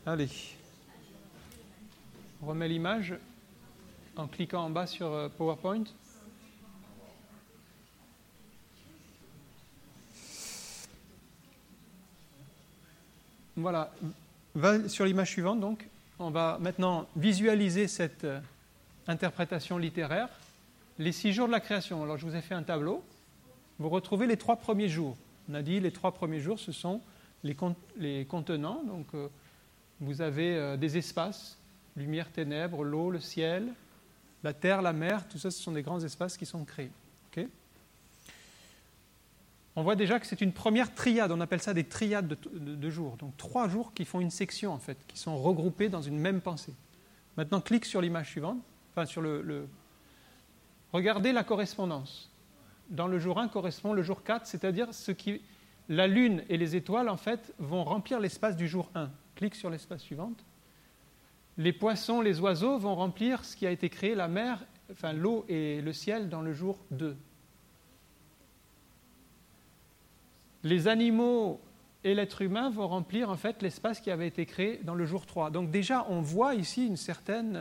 Allez. On remet l'image en cliquant en bas sur PowerPoint. Voilà. Va sur l'image suivante, donc. On va maintenant visualiser cette interprétation littéraire. Les 6 jours de la création. Alors, je vous ai fait un tableau. Vous retrouvez les 3 premiers jours. On a dit les 3 premiers jours, ce sont les contenants. Donc, vous avez des espaces, lumière, ténèbres, l'eau, le ciel, la terre, la mer. Tout ça, ce sont des grands espaces qui sont créés. Okay ? On voit déjà que c'est une première triade. On appelle ça des triades de jours. Donc, 3 jours qui font une section, en fait, qui sont regroupés dans une même pensée. Maintenant, clique sur l'image suivante. Enfin, sur Regardez la correspondance. Dans le jour 1 correspond le jour 4, c'est-à-dire la lune et les étoiles, en fait, vont remplir l'espace du jour 1. Clique sur l'espace suivant. Les poissons, les oiseaux vont remplir ce qui a été créé, la mer, enfin l'eau et le ciel, dans le jour 2. Les animaux et l'être humain vont remplir, en fait, l'espace qui avait été créé dans le jour 3. Donc déjà, on voit ici une certaine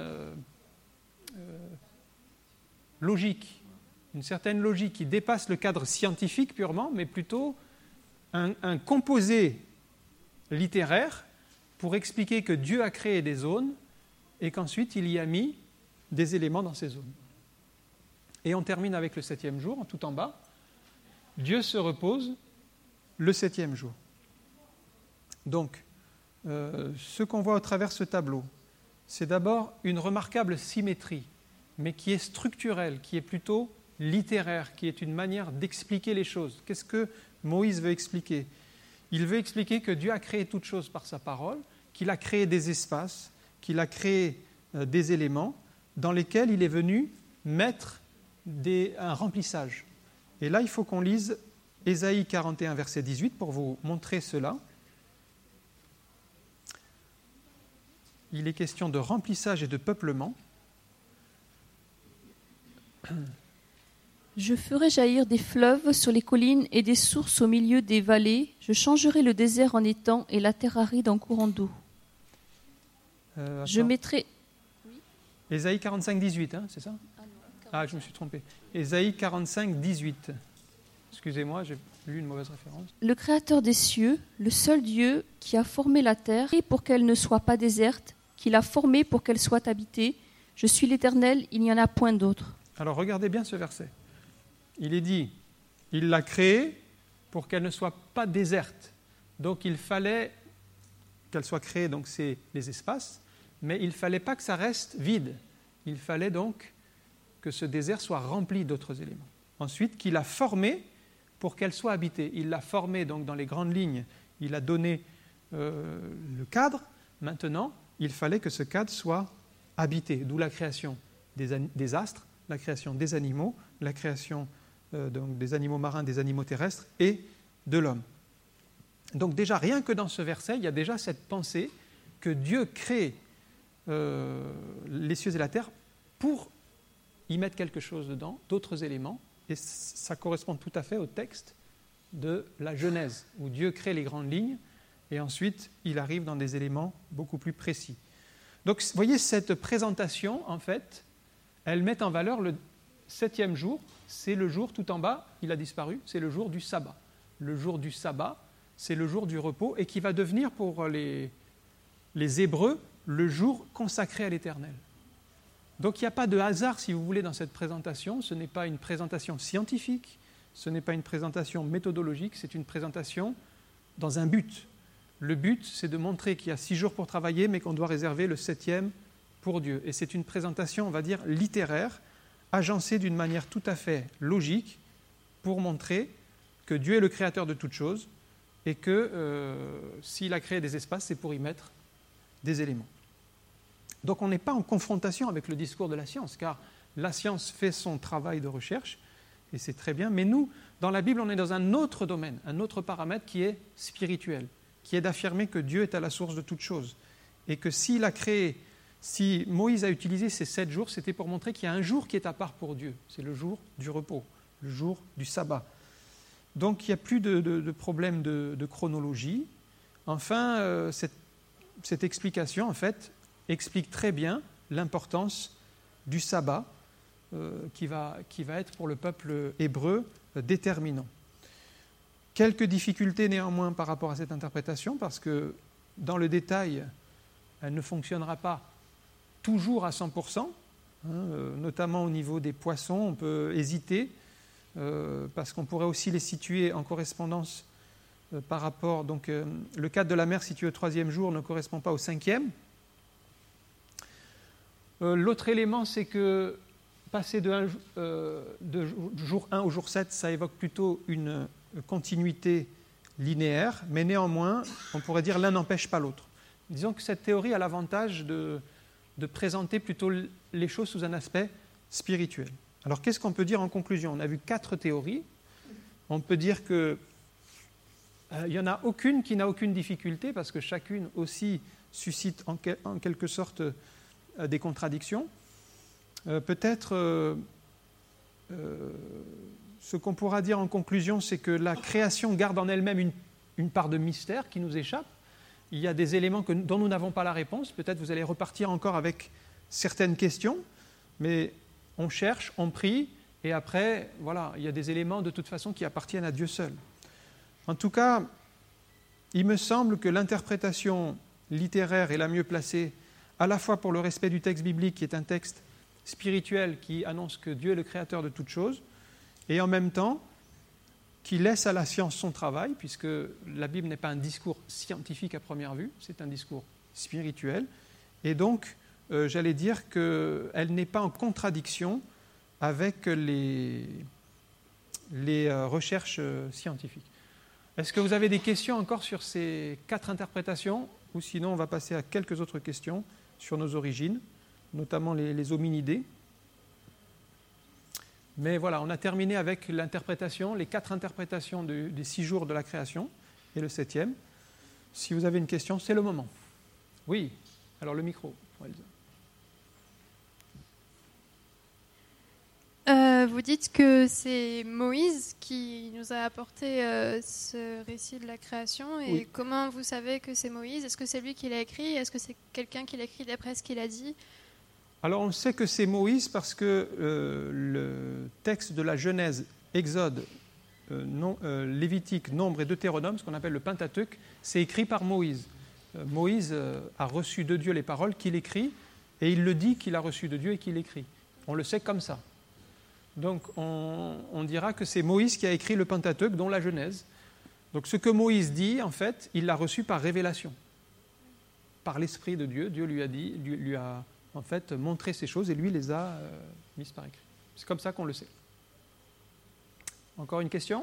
logique qui dépasse le cadre scientifique purement, mais plutôt un composé littéraire pour expliquer que Dieu a créé des zones et qu'ensuite il y a mis des éléments dans ces zones. Et on termine avec le 7e jour, tout en bas. Dieu se repose le 7e jour. Donc, ce qu'on voit au travers ce tableau, c'est d'abord une remarquable symétrie, mais qui est structurelle, qui est plutôt littéraire, qui est une manière d'expliquer les choses. Qu'est-ce que Moïse veut expliquer ? Il veut expliquer que Dieu a créé toutes choses par sa parole, qu'il a créé des espaces, qu'il a créé des éléments dans lesquels il est venu mettre un remplissage. Et là, il faut qu'on lise Ésaïe 41, verset 18, pour vous montrer cela. Il est question de remplissage et de peuplement. Je ferai jaillir des fleuves sur les collines et des sources au milieu des vallées. Je changerai le désert en étang et la terre aride en courant d'eau. Je mettrai... Ésaïe 45, 18, hein, c'est ça ? Ah, je me suis trompé. Ésaïe 45, 18. Excusez-moi, j'ai lu une mauvaise référence. Le Créateur des cieux, le seul Dieu qui a formé la terre pour qu'elle ne soit pas déserte, qui l'a formée pour qu'elle soit habitée. Je suis l'Éternel, il n'y en a point d'autre. Alors regardez bien ce verset. Il est dit, il l'a créée pour qu'elle ne soit pas déserte. Donc il fallait qu'elle soit créée, donc c'est les espaces, mais il ne fallait pas que ça reste vide. Il fallait donc que ce désert soit rempli d'autres éléments. Ensuite, qu'il a formée pour qu'elle soit habitée. Il l'a formée donc dans les grandes lignes, il a donné le cadre. Maintenant, il fallait que ce cadre soit habité, d'où la création des astres, la création des animaux, la création donc des animaux marins, des animaux terrestres et de l'homme. Donc déjà, rien que dans ce verset, il y a déjà cette pensée que Dieu crée les cieux et la terre pour y mettre quelque chose dedans, d'autres éléments, et ça correspond tout à fait au texte de la Genèse, où Dieu crée les grandes lignes, et ensuite il arrive dans des éléments beaucoup plus précis. Donc, vous voyez, cette présentation, en fait, elle met en valeur le 7e jour, c'est le jour tout en bas, il a disparu, c'est le jour du sabbat. Le jour du sabbat, c'est le jour du repos, et qui va devenir pour les Hébreux le jour consacré à l'Éternel. Donc il n'y a pas de hasard, si vous voulez, dans cette présentation. Ce n'est pas une présentation scientifique, ce n'est pas une présentation méthodologique, c'est une présentation dans un but. Le but, c'est de montrer qu'il y a 6 jours pour travailler, mais qu'on doit réserver le 7e pour Dieu. Et c'est une présentation, on va dire, littéraire, agencée d'une manière tout à fait logique, pour montrer que Dieu est le créateur de toutes choses, et que s'il a créé des espaces, c'est pour y mettre des éléments. Donc on n'est pas en confrontation avec le discours de la science, car la science fait son travail de recherche, et c'est très bien, mais nous, dans la Bible, on est dans un autre domaine, un autre paramètre qui est spirituel, qui est d'affirmer que Dieu est à la source de toutes choses, et que s'il a créé, si Moïse a utilisé ces 7 jours, c'était pour montrer qu'il y a un jour qui est à part pour Dieu, c'est le jour du repos, le jour du sabbat. Donc il n'y a plus de problème de chronologie. Enfin, cette explication, en fait, explique très bien l'importance du sabbat qui va être pour le peuple hébreu déterminant. Quelques difficultés néanmoins par rapport à cette interprétation, parce que dans le détail, elle ne fonctionnera pas toujours à 100%, notamment au niveau des poissons, on peut hésiter, parce qu'on pourrait aussi les situer en correspondance par rapport, donc le cadre de la mer situé au 3e jour ne correspond pas au 5e. L'autre élément, c'est que passer de jour 1 au jour 7, ça évoque plutôt une continuité linéaire, mais néanmoins, on pourrait dire l'un n'empêche pas l'autre. Disons que cette théorie a l'avantage de présenter plutôt les choses sous un aspect spirituel. Alors, qu'est-ce qu'on peut dire en conclusion? On a vu 4 théories. On peut dire que il n'y en a aucune qui n'a aucune difficulté, parce que chacune aussi suscite en quelque sorte des contradictions. Peut-être ce qu'on pourra dire en conclusion, c'est que la création garde en elle-même une part de mystère qui nous échappe. Il y a des éléments dont nous n'avons pas la réponse. Peut-être vous allez repartir encore avec certaines questions, mais on cherche, on prie, et après, voilà, il y a des éléments de toute façon qui appartiennent à Dieu seul. En tout cas, il me semble que l'interprétation littéraire est la mieux placée, à la fois pour le respect du texte biblique, qui est un texte spirituel qui annonce que Dieu est le créateur de toutes choses, et en même temps qui laisse à la science son travail, puisque la Bible n'est pas un discours scientifique à première vue, c'est un discours spirituel, et donc j'allais dire qu'elle n'est pas en contradiction avec les recherches scientifiques. Est-ce que vous avez des questions encore sur ces 4 interprétations, ou sinon on va passer à quelques autres questions sur nos origines, notamment les hominidés. Mais voilà, on a terminé avec l'interprétation, les 4 interprétations des 6 jours de la création et le 7e. Si vous avez une question, c'est le moment. Oui, alors le micro pour Elsa. Vous dites que c'est Moïse qui nous a apporté ce récit de la création. Et oui. Comment vous savez que c'est Moïse? Est-ce que c'est lui qui l'a écrit? Est-ce que c'est quelqu'un qui l'a écrit d'après ce qu'il a dit? Alors on sait que c'est Moïse parce que le texte de la Genèse, Exode, Lévitique, Nombre et Deutéronome, ce qu'on appelle le Pentateuque, c'est écrit par Moïse. Moïse a reçu de Dieu les paroles qu'il écrit, et il le dit qu'il a reçu de Dieu et qu'il écrit. On le sait comme ça. Donc on dira que c'est Moïse qui a écrit le Pentateuque, dont la Genèse. Donc ce que Moïse dit, en fait, il l'a reçu par révélation. Par l'Esprit de Dieu, Dieu lui a en fait montré ces choses et lui les a mises par écrit. C'est comme ça qu'on le sait. Encore une question?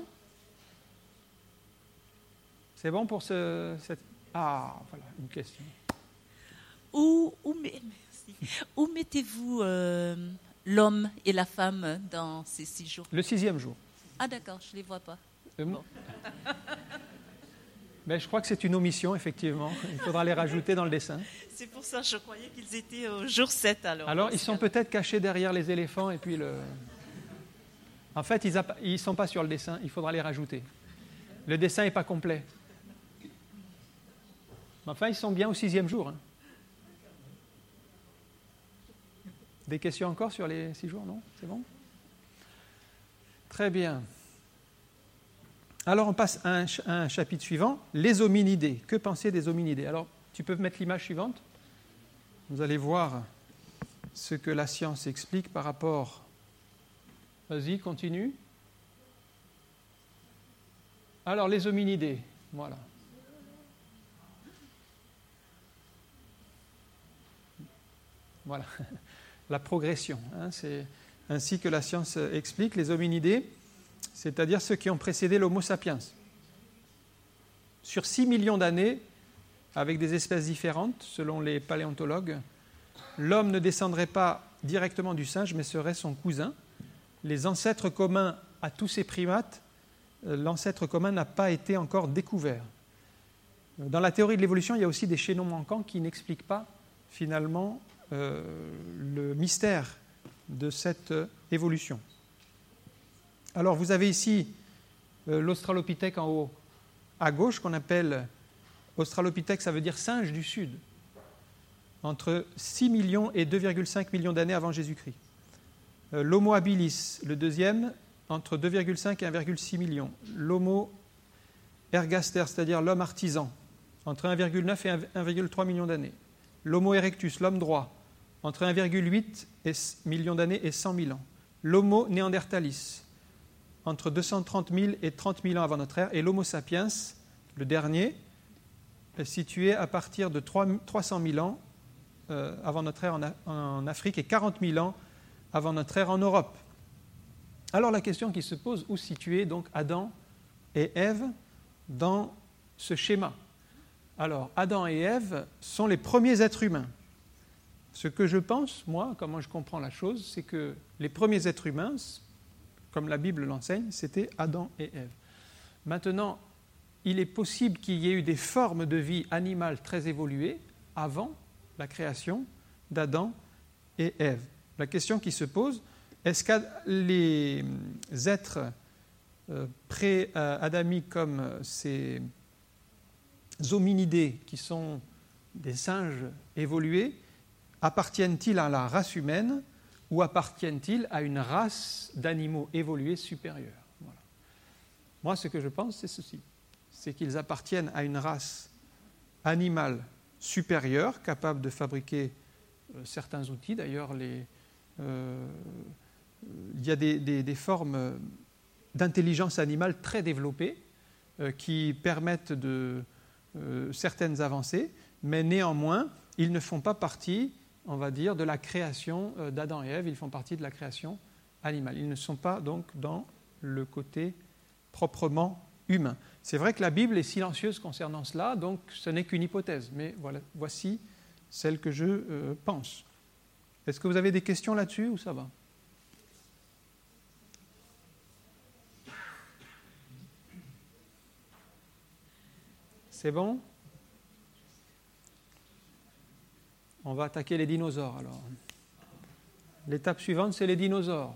C'est bon pour cette... Ah, voilà, une question. Où mettez-vous l'homme et la femme dans ces 6 jours? Le 6e jour. Ah d'accord, je ne les vois pas. Bon. Mais je crois que c'est une omission, effectivement. Il faudra les rajouter dans le dessin. C'est pour ça que je croyais qu'ils étaient au jour 7. Alors ils sont peut-être cachés derrière les éléphants et puis En fait, ils ne sont pas sur le dessin, il faudra les rajouter. Le dessin n'est pas complet. Mais enfin, ils sont bien au 6e jour. Hein. Des questions encore sur les 6 jours, non? C'est bon? Très bien. Alors, on passe à un chapitre suivant, les hominidés. Que penser des hominidés? Alors, tu peux mettre l'image suivante. Vous allez voir ce que la science explique par rapport... Vas-y, continue. Alors, les hominidés, voilà. Voilà, la progression. Hein, c'est ainsi que la science explique les hominidés, c'est-à-dire ceux qui ont précédé l'Homo sapiens. Sur 6 millions d'années, avec des espèces différentes, selon les paléontologues, l'homme ne descendrait pas directement du singe, mais serait son cousin. Les ancêtres communs à tous ces primates, l'ancêtre commun n'a pas été encore découvert. Dans la théorie de l'évolution, il y a aussi des chaînons manquants qui n'expliquent pas, finalement, le mystère de cette évolution. Alors, vous avez ici l'Australopithèque en haut à gauche, qu'on appelle Australopithèque, ça veut dire singe du sud. entre 6 millions et 2,5 millions d'années avant Jésus-Christ. L'Homo habilis, le deuxième, entre 2,5 et 1,6 millions. L'Homo ergaster, c'est-à-dire l'homme artisan, entre 1,9 et 1,3 millions d'années. L'Homo erectus, l'homme droit, entre 1,8 million d'années et 100 000 ans. L'Homo néandertalis, entre 230 000 et 30 000 ans avant notre ère. Et l'Homo sapiens, le dernier, est situé à partir de 300 000 ans avant notre ère en Afrique et 40 000 ans avant notre ère en Europe. Alors la question qui se pose, où situer donc Adam et Ève dans ce schéma? Alors Adam et Ève sont les premiers êtres humains. Ce que je pense, moi, comment je comprends la chose, c'est que les premiers êtres humains, comme la Bible l'enseigne, c'était Adam et Ève. Maintenant, il est possible qu'il y ait eu des formes de vie animales très évoluées avant la création d'Adam et Ève. La question qui se pose, est-ce que les êtres pré-adamiques comme ces hominidés qui sont des singes évolués appartiennent-ils à la race humaine ou appartiennent-ils à une race d'animaux évolués supérieurs? Voilà. Moi, ce que je pense, c'est ceci. C'est qu'ils appartiennent à une race animale supérieure, capable de fabriquer certains outils. D'ailleurs, il y a des formes d'intelligence animale très développées qui permettent certaines avancées, mais néanmoins, ils ne font pas partie, on va dire, de la création d'Adam et Ève, ils font partie de la création animale. Ils ne sont pas donc dans le côté proprement humain. C'est vrai que la Bible est silencieuse concernant cela, donc ce n'est qu'une hypothèse, mais voilà, voici celle que je pense. Est-ce que vous avez des questions là-dessus ou ça va? C'est bon? On va attaquer les dinosaures alors. L'étape suivante, c'est les dinosaures.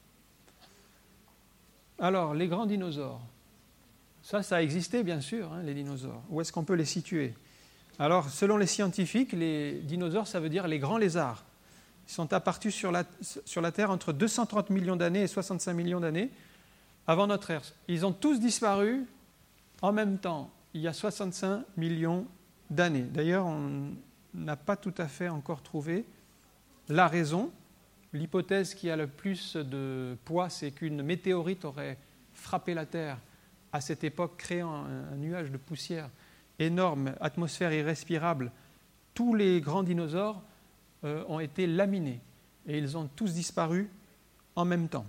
Alors, les grands dinosaures. Ça a existé bien sûr, hein, les dinosaures. Où est-ce qu'on peut les situer? Alors, selon les scientifiques, les dinosaures, ça veut dire les grands lézards. Ils sont apparus sur la Terre entre 230 millions d'années et 65 millions d'années avant notre ère. Ils ont tous disparu en même temps, il y a 65 millions d'années. D'ailleurs, on n'a pas tout à fait encore trouvé la raison. L'hypothèse qui a le plus de poids, c'est qu'une météorite aurait frappé la Terre à cette époque, créant un nuage de poussière énorme, atmosphère irrespirable. Tous les grands dinosaures ont été laminés et ils ont tous disparu en même temps.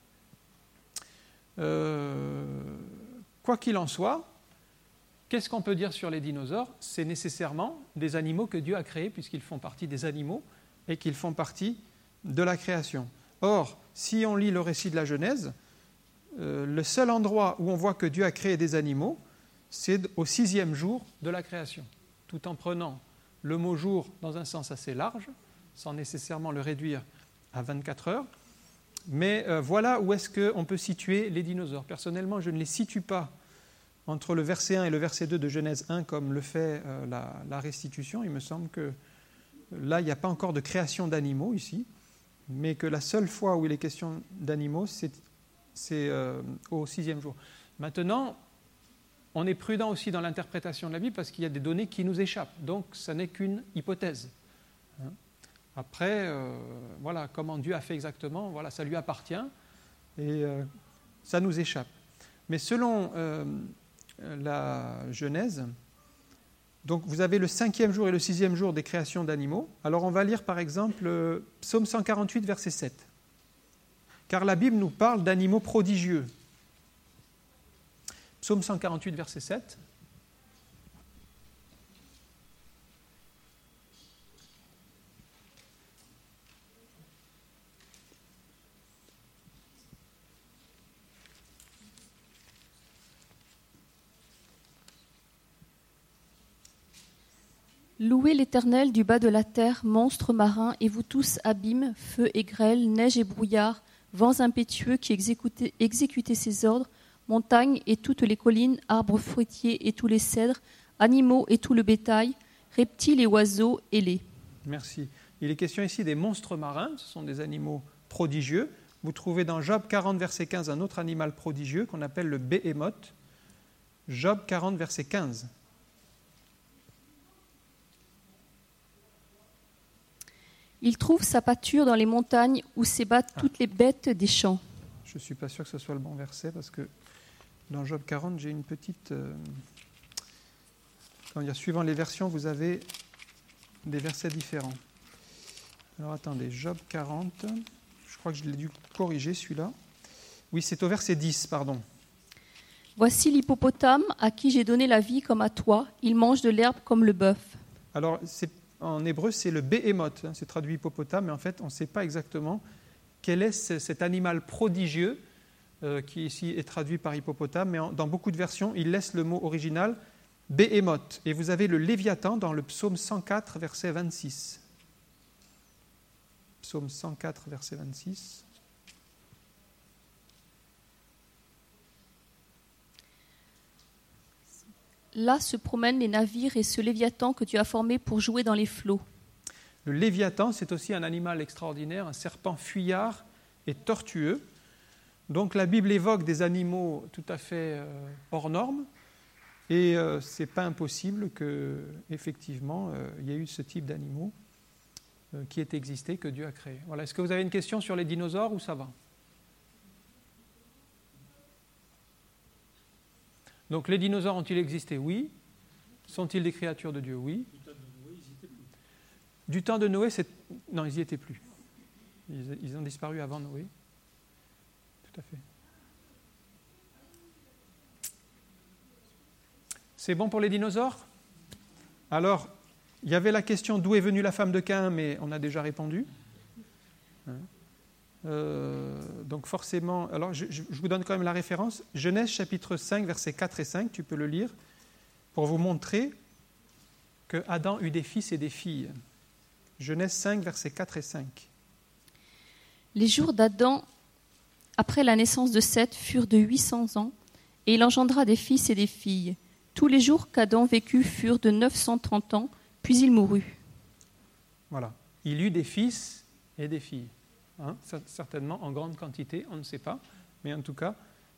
Quoi qu'il en soit, qu'est-ce qu'on peut dire sur les dinosaures? C'est nécessairement des animaux que Dieu a créés, puisqu'ils font partie des animaux et qu'ils font partie de la création. Or, si on lit le récit de la Genèse, le seul endroit où on voit que Dieu a créé des animaux, c'est au 6e jour de la création, tout en prenant le mot jour dans un sens assez large, sans nécessairement le réduire à 24 heures. Mais voilà où est-ce qu'on peut situer les dinosaures. Personnellement, je ne les situe pas entre le verset 1 et le verset 2 de Genèse 1, comme le fait la restitution. Il me semble que là, il n'y a pas encore de création d'animaux ici, mais que la seule fois où il est question d'animaux, c'est au 6e jour. Maintenant, on est prudent aussi dans l'interprétation de la Bible parce qu'il y a des données qui nous échappent. Donc, ça n'est qu'une hypothèse. Après, voilà, comment Dieu a fait exactement, voilà, ça lui appartient et ça nous échappe. Mais selon la Genèse, donc vous avez le 5e jour et le 6e jour des créations d'animaux. Alors on va lire par exemple Psaume 148, verset 7. Car la Bible nous parle d'animaux prodigieux. Psaume 148, verset 7. Louez l'Éternel du bas de la terre, monstres marins, et vous tous, abîmes, feu et grêle, neige et brouillard, vents impétueux qui exécutez ses ordres, montagnes et toutes les collines, arbres fruitiers et tous les cèdres, animaux et tout le bétail, reptiles et oiseaux, ailés. Merci. Il est question ici des monstres marins, ce sont des animaux prodigieux. Vous trouvez dans Job 40, verset 15, un autre animal prodigieux qu'on appelle le Béhémoth. Job 40, verset 15. Il trouve sa pâture dans les montagnes où s'ébattent toutes les bêtes des champs. Je ne suis pas sûr que ce soit le bon verset parce que dans Job 40, j'ai une petite... suivant les versions, vous avez des versets différents. Alors attendez, Job 40, je crois que je l'ai dû corriger celui-là. Oui, c'est au verset 10, pardon. Voici l'hippopotame à qui j'ai donné la vie comme à toi. Il mange de l'herbe comme le bœuf. Alors, en hébreu, c'est le Béhémoth, c'est traduit hippopotame, mais en fait, on ne sait pas exactement quel est cet animal prodigieux qui ici est traduit par hippopotame, mais dans beaucoup de versions, il laisse le mot original Béhémoth. Et vous avez le Léviathan dans le psaume 104, verset 26. Psaume 104, verset 26. Là se promènent les navires et ce Léviathan que tu as formé pour jouer dans les flots. Le Léviathan, c'est aussi un animal extraordinaire, un serpent fuyard et tortueux. Donc la Bible évoque des animaux tout à fait hors normes, et ce n'est pas impossible qu'effectivement il y ait eu ce type d'animaux qui ait existé, que Dieu a créé. Voilà. Est-ce que vous avez une question sur les dinosaures ou ça va ? Donc les dinosaures ont-ils existé ? Oui. Sont-ils des créatures de Dieu ? Oui. Du temps de Noé, non, ils n'y étaient plus. Ils ont disparu avant Noé. Tout à fait. C'est bon pour les dinosaures ? Alors, il y avait la question d'où est venue la femme de Caïn, mais on a déjà répondu. Donc forcément, alors je vous donne quand même la référence. Genèse chapitre 5, versets 4 et 5, tu peux le lire, pour vous montrer que Adam eut des fils et des filles. Genèse 5, versets 4 et 5. Les jours d'Adam, après la naissance de Seth, furent de 800 ans, et il engendra des fils et des filles. Tous les jours qu'Adam vécut furent de 930 ans, puis il mourut. Voilà. Il eut des fils et des filles. Certainement en grande quantité, on ne sait pas, mais en tout cas,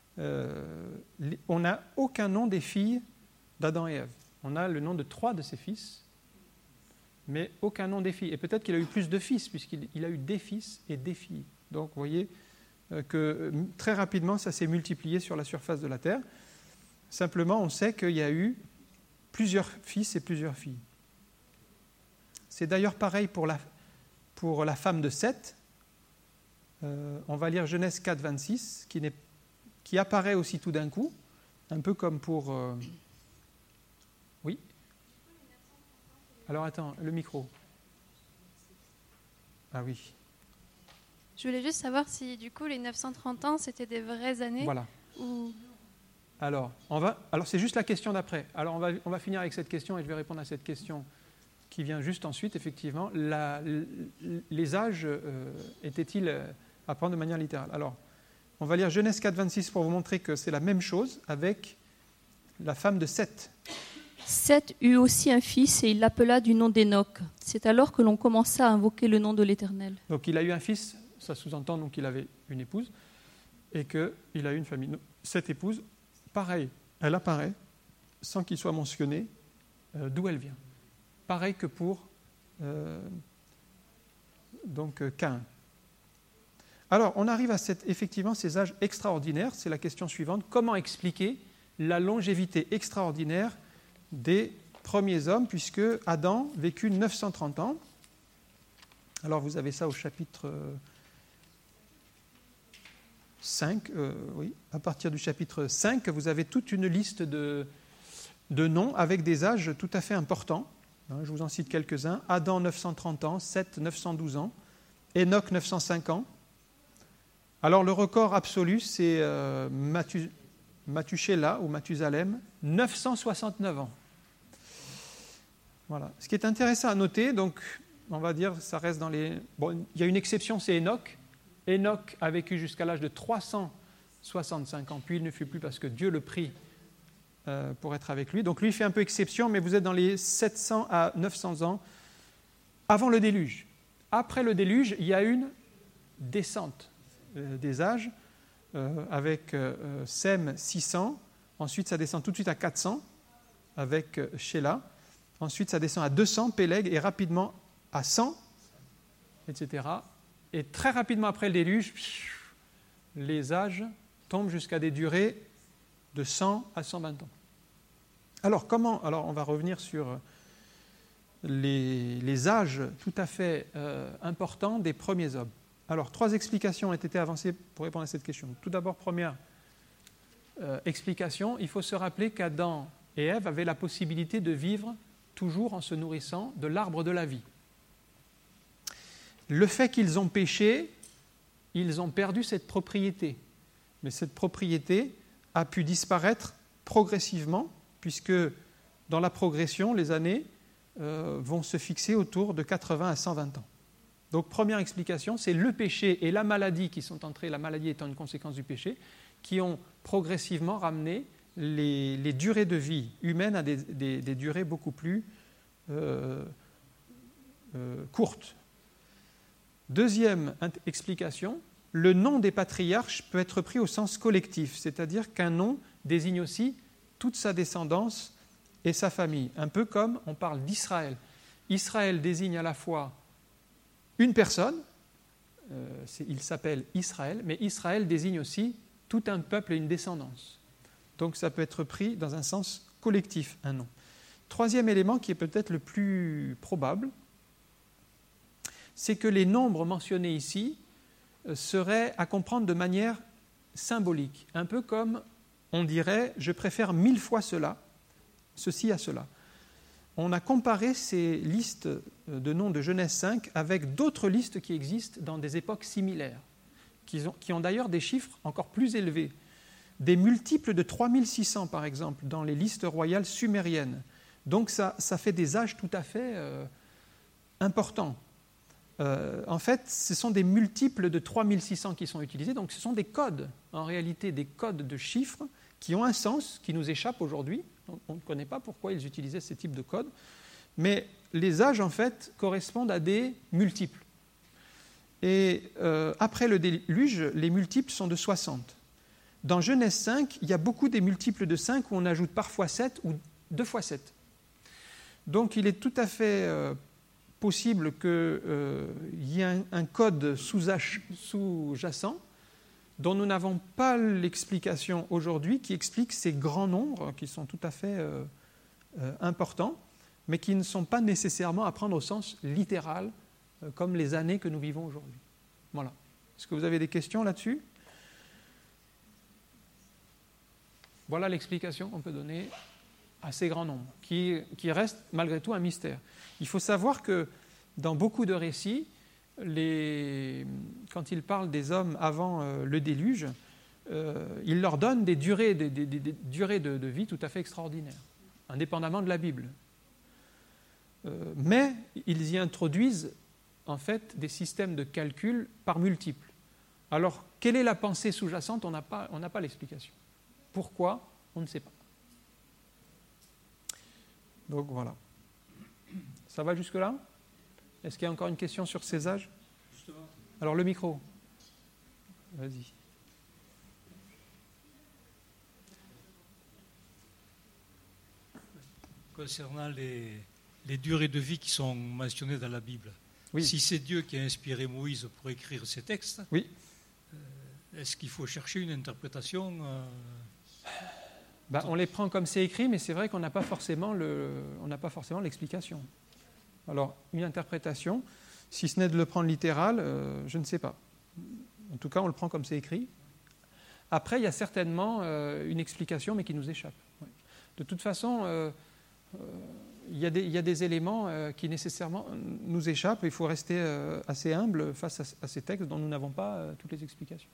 on n'a aucun nom des filles d'Adam et Ève. On a le nom de 3 de ses fils, mais aucun nom des filles. Et peut-être qu'il a eu plus de fils, puisqu'il a eu des fils et des filles. Donc vous voyez que très rapidement, ça s'est multiplié sur la surface de la Terre. Simplement, on sait qu'il y a eu plusieurs fils et plusieurs filles. C'est d'ailleurs pareil pour la femme de Seth. On va lire Genèse 4, 26, qui apparaît aussi tout d'un coup, un peu comme pour... Oui ? Alors attends, le micro. Ah oui. Je voulais juste savoir si du coup les 930 ans c'était des vraies années. Voilà. Ou... Alors c'est juste la question d'après. Alors on va finir avec cette question et je vais répondre à cette question qui vient juste ensuite. Effectivement, les âges étaient-ils à prendre de manière littérale ? Alors, on va lire Genèse 4, 26 pour vous montrer que c'est la même chose avec la femme de Seth. Seth eut aussi un fils et il l'appela du nom d'Enoch. C'est alors que l'on commença à invoquer le nom de l'Éternel. Donc il a eu un fils, ça sous-entend donc qu'il avait une épouse et qu'il a eu une famille. Cette épouse, pareil, elle apparaît sans qu'il soit mentionné d'où elle vient. Pareil que pour Caïn. Alors, on arrive à effectivement ces âges extraordinaires. C'est la question suivante. Comment expliquer la longévité extraordinaire des premiers hommes, puisque Adam vécut 930 ans. Alors, vous avez ça au chapitre 5. À partir du chapitre 5, vous avez toute une liste de noms avec des âges tout à fait importants. Je vous en cite quelques-uns. Adam, 930 ans. Seth, 912 ans. Enoch, 905 ans. Alors, le record absolu, c'est Mathushela ou Mathusalem, 969 ans. Voilà. Ce qui est intéressant à noter, donc, on va dire, ça reste dans les... Bon, il y a une exception, c'est Enoch. Enoch a vécu jusqu'à l'âge de 365 ans, puis il ne fut plus parce que Dieu le prit pour être avec lui. Donc, lui, il fait un peu exception, mais vous êtes dans les 700 à 900 ans avant le déluge. Après le déluge, il y a une descente des âges avec Sem 600. Ensuite, ça descend tout de suite à 400 avec Sheila. Ensuite, ça descend à 200, Péleg, et rapidement à 100, etc. Et très rapidement après le déluge, les âges tombent jusqu'à des durées de 100 à 120 ans. Alors, on va revenir sur les âges tout à fait importants des premiers hommes. Alors, 3 explications ont été avancées pour répondre à cette question. Tout d'abord, première explication, il faut se rappeler qu'Adam et Ève avaient la possibilité de vivre toujours en se nourrissant de l'arbre de la vie. Le fait qu'ils ont péché, ils ont perdu cette propriété. Mais cette propriété a pu disparaître progressivement, puisque dans la progression, les années vont se fixer autour de 80 à 120 ans. Donc, première explication, c'est le péché et la maladie qui sont entrés, la maladie étant une conséquence du péché, qui ont progressivement ramené les durées de vie humaines à des durées beaucoup plus courtes. Deuxième explication, le nom des patriarches peut être pris au sens collectif, c'est-à-dire qu'un nom désigne aussi toute sa descendance et sa famille, un peu comme on parle d'Israël. Israël désigne à la fois une personne, il s'appelle Israël, mais Israël désigne aussi tout un peuple et une descendance. Donc ça peut être pris dans un sens collectif, un nom. Troisième élément qui est peut-être le plus probable, c'est que les nombres mentionnés ici seraient à comprendre de manière symbolique, un peu comme on dirait « je préfère 1000 fois ceci à cela ». On a comparé ces listes de noms de Genèse 5 avec d'autres listes qui existent dans des époques similaires, qui ont d'ailleurs des chiffres encore plus élevés, des multiples de 3600 par exemple, dans les listes royales sumériennes. Donc ça fait des âges tout à fait importants. En fait, ce sont des multiples de 3600 qui sont utilisés, donc ce sont des codes, en réalité des codes de chiffres qui ont un sens, qui nous échappe aujourd'hui. On ne connaît pas pourquoi ils utilisaient ces types de codes, mais les âges, en fait, correspondent à des multiples. Et après le déluge, les multiples sont de 60. Dans Genèse 5, il y a beaucoup des multiples de 5 où on ajoute parfois 7 ou 2 fois 7. Donc il est tout à fait possible qu'il y ait un code sous-jacent dont nous n'avons pas l'explication aujourd'hui, qui explique ces grands nombres qui sont tout à fait importants, mais qui ne sont pas nécessairement à prendre au sens littéral, comme les années que nous vivons aujourd'hui. Voilà. Est-ce que vous avez des questions là-dessus ? Voilà l'explication qu'on peut donner à ces grands nombres, qui restent malgré tout un mystère. Il faut savoir que dans beaucoup de récits, quand ils parlent des hommes avant le déluge, ils leur donnent des durées de vie tout à fait extraordinaires, indépendamment de la Bible. Mais ils y introduisent en fait des systèmes de calcul par multiples. Alors, quelle est la pensée sous-jacente ? On n'a pas l'explication. Pourquoi ? On ne sait pas. Donc voilà. Ça va jusque-là ? Est-ce qu'il y a encore une question sur ces âges ? Justement. Alors le micro. Vas-y. Concernant les durées de vie qui sont mentionnées dans la Bible, oui. Si c'est Dieu qui a inspiré Moïse pour écrire ces textes, oui. Est-ce qu'il faut chercher une interprétation On les prend comme c'est écrit, mais c'est vrai qu'on n'a pas forcément l'explication. Alors, une interprétation, si ce n'est de le prendre littéral, je ne sais pas. En tout cas, on le prend comme c'est écrit. Après, il y a certainement une explication, mais qui nous échappe. Ouais. De toute façon, il y a des éléments qui nécessairement nous échappent. Il faut rester assez humble face à ces textes dont nous n'avons pas toutes les explications.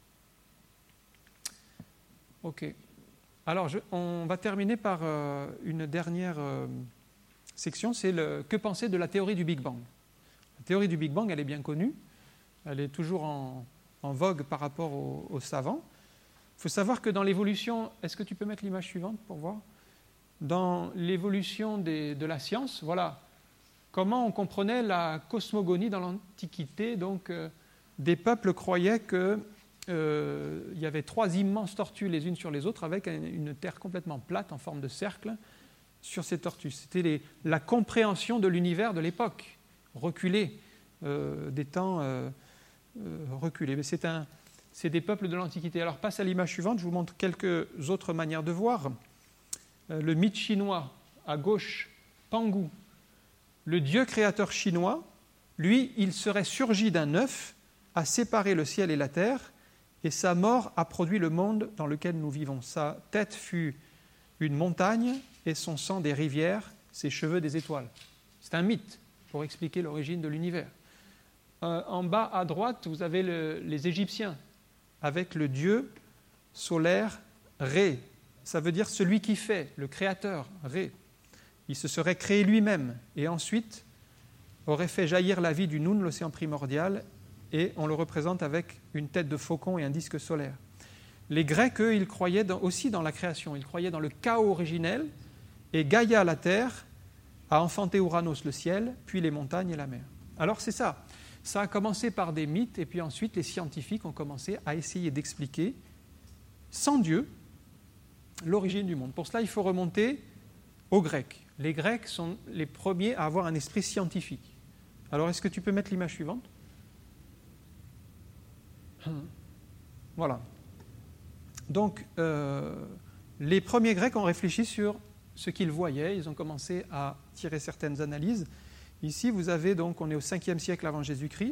OK. Alors, on va terminer par une dernière section, c'est que penser de la théorie du Big Bang. La théorie du Big Bang, elle est bien connue, elle est toujours en vogue par rapport aux savants. Il faut savoir que dans l'évolution, est-ce que tu peux mettre l'image suivante pour voir ? Dans l'évolution de la science, voilà, comment on comprenait la cosmogonie dans l'Antiquité. Donc, des peuples croyaient qu'il y avait 3 immenses tortues les unes sur les autres avec une terre complètement plate en forme de cercle sur ces tortues. C'était la compréhension de l'univers de l'époque, reculée, des temps reculés. Mais c'est des peuples de l'Antiquité. Alors, passe à l'image suivante, je vous montre quelques autres manières de voir. Le mythe chinois, à gauche, Pangu. Le dieu créateur chinois, lui, il serait surgi d'un œuf, a séparé le ciel et la terre, et sa mort a produit le monde dans lequel nous vivons. Sa tête fut une montagne, et son sang des rivières, ses cheveux des étoiles. C'est un mythe pour expliquer l'origine de l'univers. En bas à droite, vous avez les Égyptiens, avec le dieu solaire Ré. Ça veut dire celui qui fait, le créateur, Ré. Il se serait créé lui-même et ensuite aurait fait jaillir la vie du Noun, l'océan primordial, et on le représente avec une tête de faucon et un disque solaire. Les Grecs, eux, ils croyaient aussi dans la création, ils croyaient dans le chaos originel, et Gaïa, la terre, a enfanté Ouranos, le ciel, puis les montagnes et la mer. Alors c'est ça. Ça a commencé par des mythes, et puis ensuite les scientifiques ont commencé à essayer d'expliquer, sans Dieu, l'origine du monde. Pour cela, il faut remonter aux Grecs. Les Grecs sont les premiers à avoir un esprit scientifique. Alors, est-ce que tu peux mettre l'image suivante ? Voilà. Donc, les premiers Grecs ont réfléchi sur ce qu'ils voyaient. Ils ont commencé à tirer certaines analyses. Ici, vous avez donc, on est au 5e siècle avant Jésus-Christ.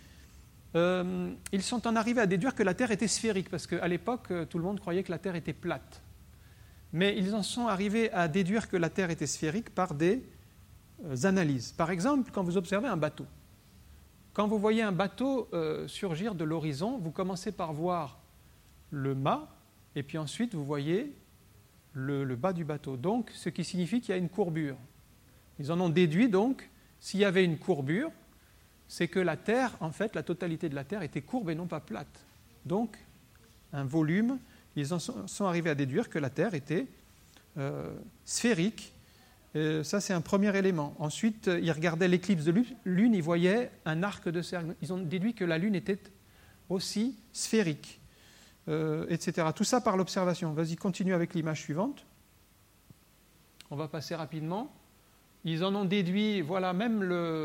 Ils sont en arrivés à déduire que la Terre était sphérique, parce qu'à l'époque, tout le monde croyait que la Terre était plate. Mais ils en sont arrivés à déduire que la Terre était sphérique par des analyses. Par exemple, quand vous observez un bateau. Quand vous voyez un bateau surgir de l'horizon, vous commencez par voir le mât, et puis ensuite vous voyez le bas du bateau. Donc, ce qui signifie qu'il y a une courbure. Ils en ont déduit donc, s'il y avait une courbure, c'est que la Terre, en fait, la totalité de la Terre était courbe et non pas plate. Donc, un volume, ils en sont arrivés à déduire que la Terre était sphérique. Ça, c'est un premier élément. Ensuite, ils regardaient l'éclipse de Lune, ils voyaient un arc de cercle. Ils ont déduit que la Lune était aussi sphérique, etc. Tout ça par l'observation. Vas-y, continue avec l'image suivante. On va passer rapidement. Ils en ont déduit, voilà, même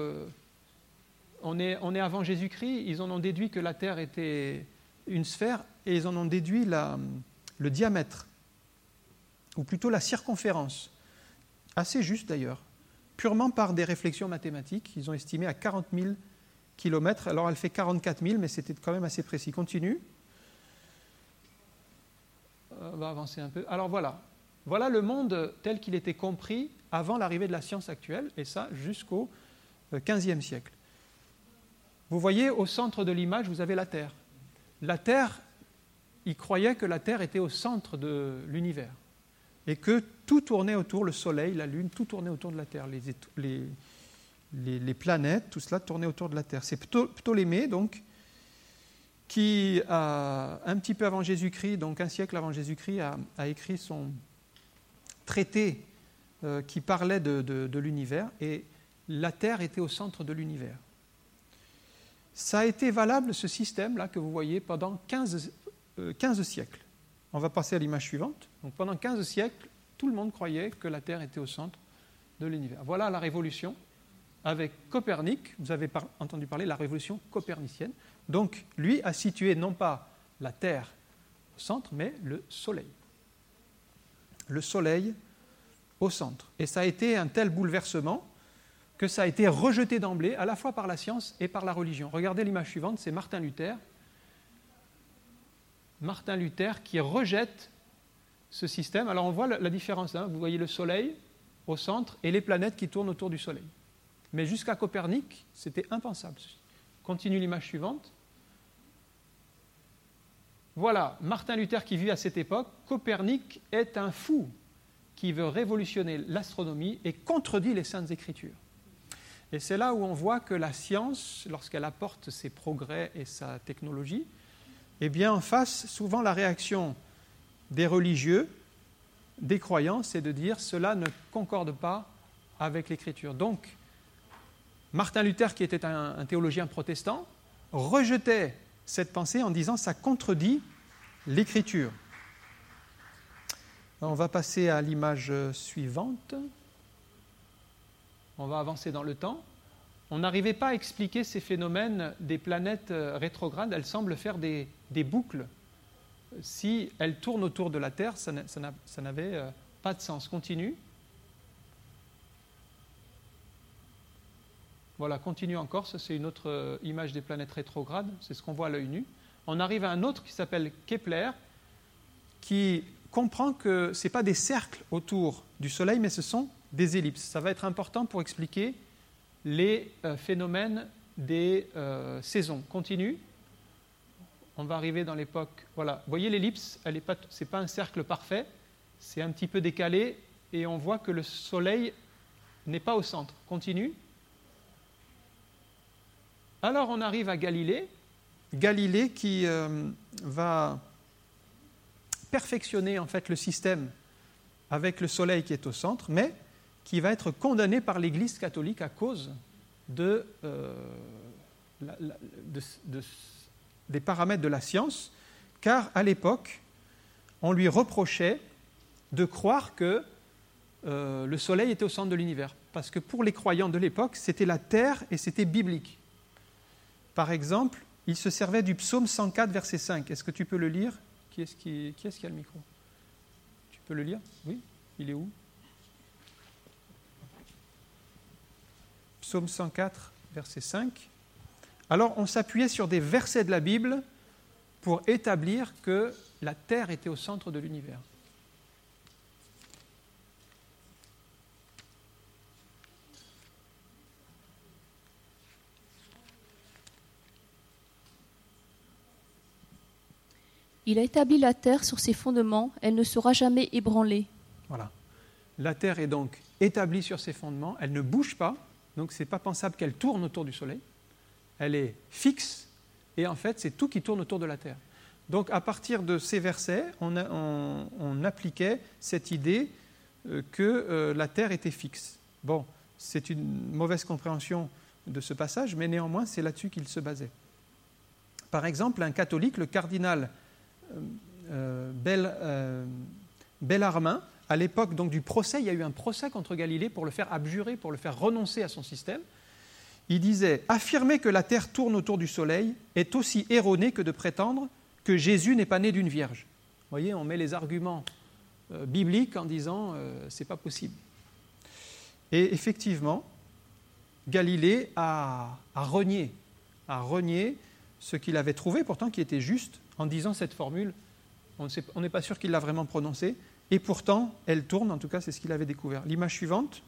on est avant Jésus-Christ, ils en ont déduit que la Terre était une sphère et ils en ont déduit le diamètre, ou plutôt la circonférence. Assez juste d'ailleurs, purement par des réflexions mathématiques. Ils ont estimé à 40 000 km. Alors elle fait 44 000, mais c'était quand même assez précis. Continue. On va avancer un peu. Alors voilà. Voilà le monde tel qu'il était compris avant l'arrivée de la science actuelle, et ça jusqu'au XVe siècle. Vous voyez, au centre de l'image, vous avez la Terre. La Terre, ils croyaient que la Terre était au centre de l'univers, et que tout tournait autour, le Soleil, la Lune, tout tournait autour de la Terre. Les planètes, tout cela tournait autour de la Terre. C'est Ptolémée, donc, qui, un petit peu avant Jésus-Christ, donc un siècle avant Jésus-Christ, a écrit son traité qui parlait de l'univers, et la Terre était au centre de l'univers. Ça a été valable, ce système-là que vous voyez, pendant 15 siècles. On va passer à l'image suivante. Donc, pendant 15 siècles, tout le monde croyait que la Terre était au centre de l'univers. Voilà la révolution avec Copernic. Vous avez entendu parler de la révolution copernicienne. Donc, lui a situé non pas la Terre au centre, mais le Soleil. Le Soleil au centre. Et ça a été un tel bouleversement que ça a été rejeté d'emblée, à la fois par la science et par la religion. Regardez l'image suivante, c'est Martin Luther. Martin Luther qui rejette ce système. Alors on voit la différence, hein. Vous voyez le Soleil au centre et les planètes qui tournent autour du Soleil. Mais jusqu'à Copernic, c'était impensable. Continue l'image suivante. Voilà, Martin Luther qui vit à cette époque. Copernic est un fou qui veut révolutionner l'astronomie et contredit les Saintes Écritures. Et c'est là où on voit que la science, lorsqu'elle apporte ses progrès et sa technologie, eh bien en face, souvent la réaction des religieux, des croyants, c'est de dire cela ne concorde pas avec l'Écriture. Donc, Martin Luther, qui était un théologien protestant, rejetait cette pensée en disant « ça contredit l'Écriture ». On va passer à l'image suivante. On va avancer dans le temps. On n'arrivait pas à expliquer ces phénomènes des planètes rétrogrades. Elles semblent faire des boucles. Si elles tournent autour de la Terre, ça n'avait pas de sens. Continue. Voilà, continue encore. Ça, c'est une autre image des planètes rétrogrades. C'est ce qu'on voit à l'œil nu. On arrive à un autre qui s'appelle Kepler, qui comprend que ce n'est pas des cercles autour du Soleil, mais ce sont des ellipses. Ça va être important pour expliquer les phénomènes des saisons. Continue. On va arriver dans l'époque... Voilà, vous voyez l'ellipse, ce n'est pas un cercle parfait, c'est un petit peu décalé, et on voit que le Soleil n'est pas au centre. Continue. Alors on arrive à Galilée. Galilée qui va perfectionner en fait le système avec le Soleil qui est au centre, mais qui va être condamné par l'Église catholique à cause des paramètres de la science, car à l'époque, on lui reprochait de croire que le Soleil était au centre de l'univers, parce que pour les croyants de l'époque, c'était la Terre et c'était biblique. Par exemple, il se servait du psaume 104, verset 5. Est-ce que tu peux le lire ? Qui est-ce qui a le micro ? Tu peux le lire ? Oui ? Il est où ? Psaume 104, verset 5. Alors, on s'appuyait sur des versets de la Bible pour établir que la Terre était au centre de l'univers. Il a établi la terre sur ses fondements, elle ne sera jamais ébranlée. Voilà. La terre est donc établie sur ses fondements, elle ne bouge pas, donc ce n'est pas pensable qu'elle tourne autour du Soleil. Elle est fixe, et en fait, c'est tout qui tourne autour de la terre. Donc, à partir de ces versets, on appliquait cette idée que la terre était fixe. Bon, c'est une mauvaise compréhension de ce passage, mais néanmoins, c'est là-dessus qu'il se basait. Par exemple, un catholique, le cardinal Bellarmin, à l'époque donc, du procès, il y a eu un procès contre Galilée pour le faire abjurer, pour le faire renoncer à son système. Il disait « Affirmer que la Terre tourne autour du Soleil est aussi erroné que de prétendre que Jésus n'est pas né d'une vierge. » Vous voyez, on met les arguments bibliques en disant « c'est pas possible ». Et effectivement, Galilée a renié ce qu'il avait trouvé, pourtant qui était juste, en disant cette formule. On n'est pas sûr qu'il l'a vraiment prononcée, et pourtant, elle tourne, en tout cas, c'est ce qu'il avait découvert. L'image suivante.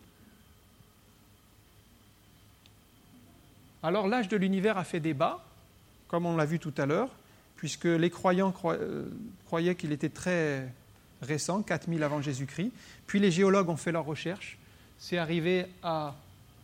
Alors, l'âge de l'univers a fait débat, comme on l'a vu tout à l'heure, puisque les croyants croyaient qu'il était très récent, 4000 avant Jésus-Christ, puis les géologues ont fait leurs recherches, c'est arrivé à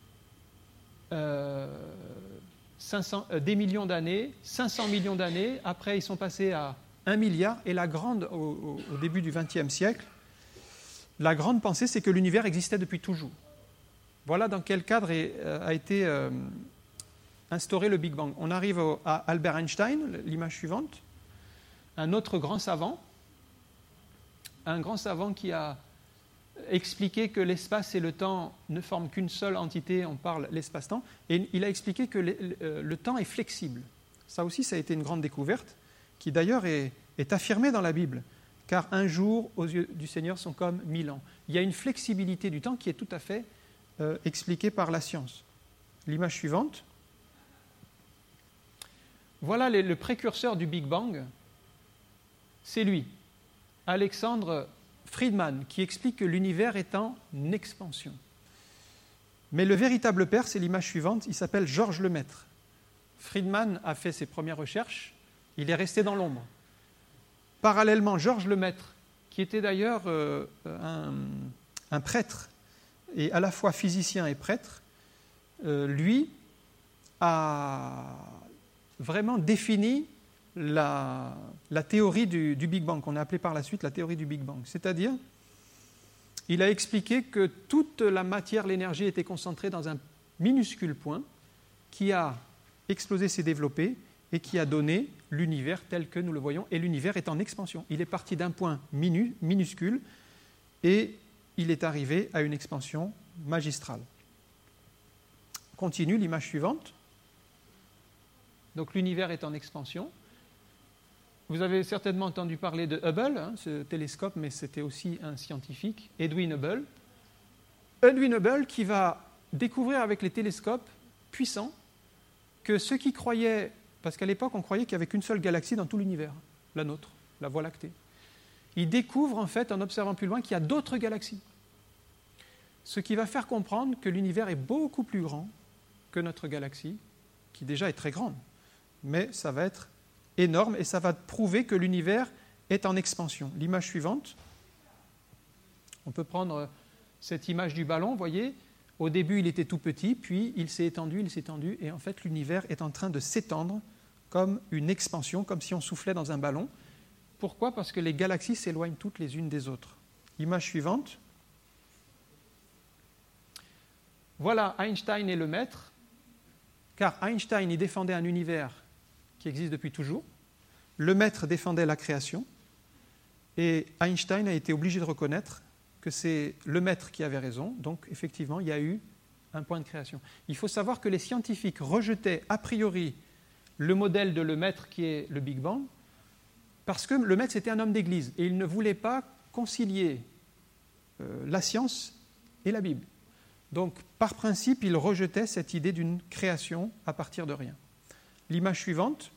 des millions d'années, 500 millions d'années, après ils sont passés à 1 milliard, et la grande, au début du XXe siècle, la grande pensée, c'est que l'univers existait depuis toujours. Voilà dans quel cadre a été instauré le Big Bang. On arrive à Albert Einstein, l'image suivante, un autre grand savant qui a expliqué que l'espace et le temps ne forment qu'une seule entité, on parle l'espace-temps, et il a expliqué que le temps est flexible. Ça aussi, ça a été une grande découverte, qui d'ailleurs est affirmée dans la Bible, car un jour aux yeux du Seigneur sont comme 1000 ans. Il y a une flexibilité du temps qui est tout à fait expliquée par la science. L'image suivante. Voilà le précurseur du Big Bang, c'est lui, Alexandre Friedman, qui explique que l'univers est en expansion. Mais le véritable père, c'est l'image suivante, il s'appelle Georges Lemaître. Friedman a fait ses premières recherches, il est resté dans l'ombre. Parallèlement, Georges Lemaître, qui était d'ailleurs un prêtre, et à la fois physicien et prêtre, lui a vraiment défini la théorie du Big Bang, qu'on a appelée par la suite la théorie du Big Bang. C'est-à-dire, il a expliqué que toute la matière, l'énergie était concentrée dans un minuscule point, qui a explosé, s'est développé et qui a donné l'univers tel que nous le voyons. Et l'univers est en expansion. Il est parti d'un point minuscule et il est arrivé à une expansion magistrale. Continue l'image suivante. Donc l'univers est en expansion. Vous avez certainement entendu parler de Hubble, ce télescope, mais c'était aussi un scientifique, Edwin Hubble. Edwin Hubble qui va découvrir avec les télescopes puissants que ceux qui croyaient, parce qu'à l'époque on croyait qu'il n'y avait qu'une seule galaxie dans tout l'univers, la nôtre, la Voie lactée. Il découvre en fait, en observant plus loin, qu'il y a d'autres galaxies. Ce qui va faire comprendre que l'univers est beaucoup plus grand que notre galaxie, qui déjà est très grande. Mais ça va être énorme et ça va prouver que l'univers est en expansion. L'image suivante, on peut prendre cette image du ballon, vous voyez, au début il était tout petit, puis il s'est étendu, et en fait l'univers est en train de s'étendre comme une expansion, comme si on soufflait dans un ballon. Pourquoi ? Parce que les galaxies s'éloignent toutes les unes des autres. Image suivante. Voilà Einstein et le maître, car Einstein il défendait un univers qui existe depuis toujours. Le maître défendait la création et Einstein a été obligé de reconnaître que c'est le maître qui avait raison. Donc, effectivement, il y a eu un point de création. Il faut savoir que les scientifiques rejetaient a priori le modèle de le maître qui est le Big Bang parce que le maître, c'était un homme d'église et il ne voulait pas concilier la science et la Bible. Donc, par principe, il rejetait cette idée d'une création à partir de rien. L'image suivante,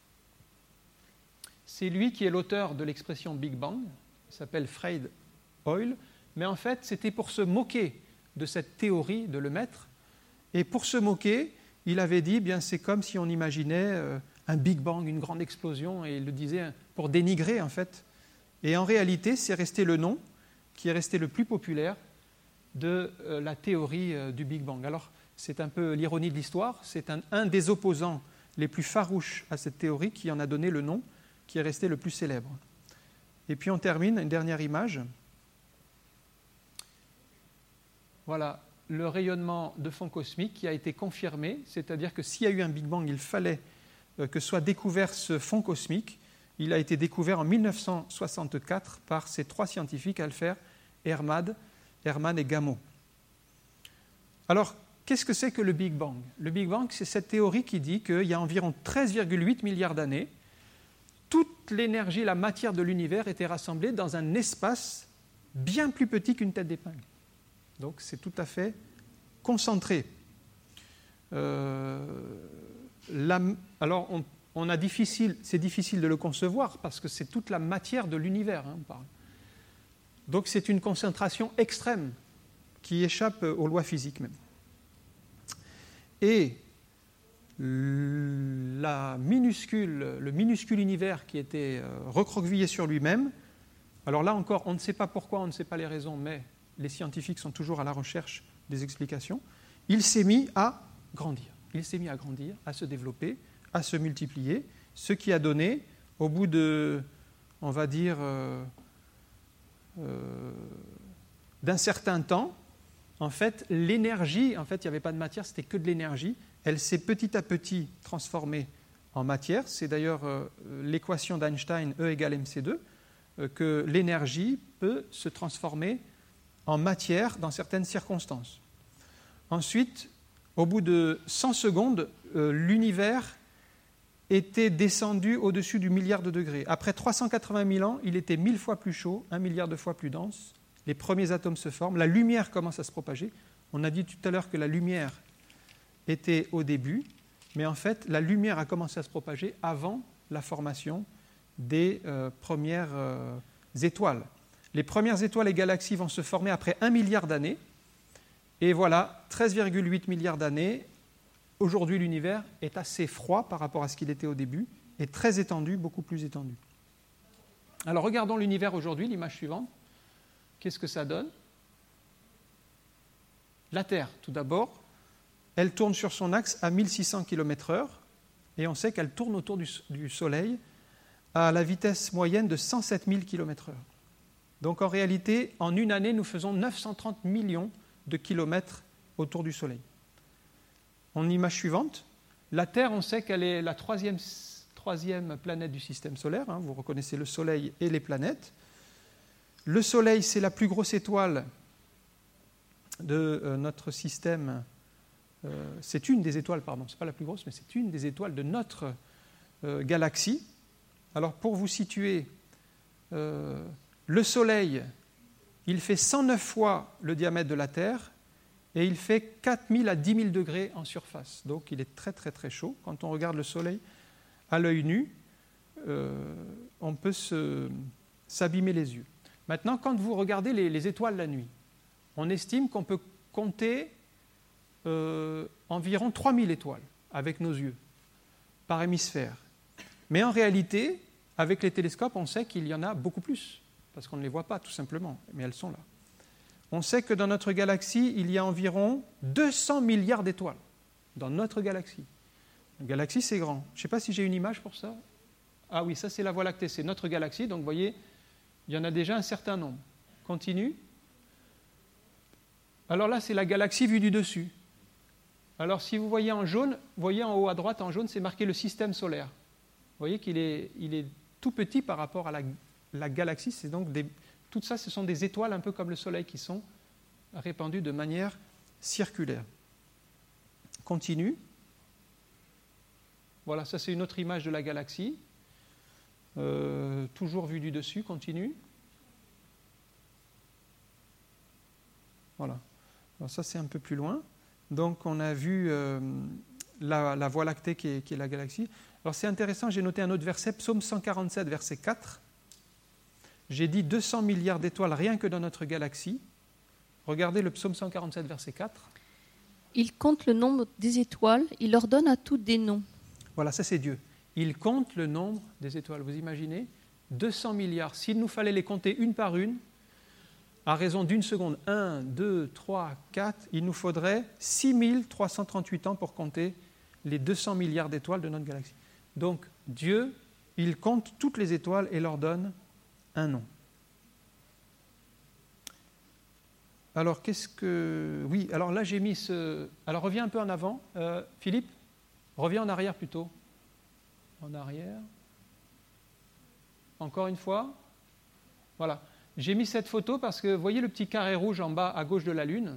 c'est lui qui est l'auteur de l'expression Big Bang, il s'appelle Fred Hoyle, mais en fait, c'était pour se moquer de cette théorie de le maître, et pour se moquer, il avait dit, bien, c'est comme si on imaginait un Big Bang, une grande explosion, et il le disait pour dénigrer, en fait. Et en réalité, c'est resté le nom qui est resté le plus populaire de la théorie du Big Bang. Alors, c'est un peu l'ironie de l'histoire, c'est un des opposants les plus farouches à cette théorie qui en a donné le nom, qui est resté le plus célèbre. Et puis on termine, une dernière image. Voilà, le rayonnement de fond cosmique qui a été confirmé, c'est-à-dire que s'il y a eu un Big Bang, il fallait que soit découvert ce fond cosmique. Il a été découvert en 1964 par ces trois scientifiques, Alpher, Hermann et Gamow. Alors, qu'est-ce que c'est que le Big Bang ? Le Big Bang, c'est cette théorie qui dit qu'il y a environ 13,8 milliards d'années, toute l'énergie, la matière de l'univers était rassemblée dans un espace bien plus petit qu'une tête d'épingle. Donc c'est tout à fait concentré. Alors c'est difficile de le concevoir parce que c'est toute la matière de l'univers, on parle. Donc c'est une concentration extrême qui échappe aux lois physiques même. Et le minuscule univers qui était recroquevillé sur lui-même, alors là encore, on ne sait pas pourquoi, on ne sait pas les raisons, mais les scientifiques sont toujours à la recherche des explications, il s'est mis à grandir. Il s'est mis à grandir, à se développer, à se multiplier, ce qui a donné, au bout de, on va dire, d'un certain temps, en fait, l'énergie, en fait, il n'y avait pas de matière, c'était que de l'énergie. Elle s'est petit à petit transformée en matière. C'est d'ailleurs l'équation d'Einstein, E égale mc2, que l'énergie peut se transformer en matière dans certaines circonstances. Ensuite, au bout de 100 secondes, l'univers était descendu au-dessus du milliard de degrés. Après 380 000 ans, il était 1000 fois plus chaud, 1 milliard de fois plus dense. Les premiers atomes se forment, la lumière commence à se propager. On a dit tout à l'heure que la lumière était au début, mais en fait, la lumière a commencé à se propager avant la formation des premières étoiles. Les premières étoiles et galaxies vont se former après 1 milliard d'années. Et voilà, 13,8 milliards d'années. Aujourd'hui, l'univers est assez froid par rapport à ce qu'il était au début, et très étendu, beaucoup plus étendu. Alors, regardons l'univers aujourd'hui, l'image suivante. Qu'est-ce que ça donne ? La Terre, tout d'abord, elle tourne sur son axe à 1600 km/h, et on sait qu'elle tourne autour du Soleil à la vitesse moyenne de 107 000 km/h. Donc en réalité, en une année, nous faisons 930 millions de kilomètres autour du Soleil. En image suivante, la Terre, on sait qu'elle est la troisième planète du système solaire. Vous reconnaissez le Soleil et les planètes. Le Soleil, c'est la plus grosse étoile de notre système. C'est une des étoiles, pardon, ce n'est pas la plus grosse, mais c'est une des étoiles de notre galaxie. Alors, pour vous situer, le Soleil, il fait 109 fois le diamètre de la Terre et il fait 4000 à 10 000 degrés en surface. Donc, il est très, très, très chaud. Quand on regarde le Soleil à l'œil nu, on peut s'abîmer les yeux. Maintenant, quand vous regardez les étoiles la nuit, on estime qu'on peut compter environ 3000 étoiles avec nos yeux, par hémisphère. Mais en réalité, avec les télescopes, on sait qu'il y en a beaucoup plus, parce qu'on ne les voit pas tout simplement, mais elles sont là. On sait que dans notre galaxie, il y a environ 200 milliards d'étoiles, dans notre galaxie. Une galaxie, c'est grand. Je ne sais pas si j'ai une image pour ça. Ah oui, ça c'est la Voie lactée, c'est notre galaxie, donc vous voyez, il y en a déjà un certain nombre. Continue. Alors là, c'est la galaxie vue du dessus. Alors si vous voyez en jaune, vous voyez en haut à droite, en jaune, c'est marqué le système solaire. Vous voyez qu'il est tout petit par rapport à la galaxie. C'est donc tout ça, ce sont des étoiles un peu comme le Soleil qui sont répandues de manière circulaire. Continue. Voilà, ça c'est une autre image de la galaxie. Toujours vue du dessus, continue. Voilà. Alors ça c'est un peu plus loin. Donc on a vu la Voie lactée qui est la galaxie. Alors c'est intéressant, j'ai noté un autre verset, Psaume 147, verset 4. J'ai dit 200 milliards d'étoiles rien que dans notre galaxie. Regardez le Psaume 147, verset 4. Il compte le nombre des étoiles, il leur donne à toutes des noms. Voilà, ça c'est Dieu. Il compte le nombre des étoiles. Vous imaginez 200 milliards. S'il nous fallait les compter une par une, à raison d'une seconde, 1, 2, 3, 4, il nous faudrait 6338 ans pour compter les 200 milliards d'étoiles de notre galaxie. Donc Dieu, il compte toutes les étoiles et leur donne un nom. Alors qu'est-ce que... Oui, alors là j'ai mis ce... Alors reviens un peu en avant. Philippe, reviens en arrière plutôt. En arrière. Encore une fois. Voilà. J'ai mis cette photo parce que vous voyez le petit carré rouge en bas à gauche de la Lune.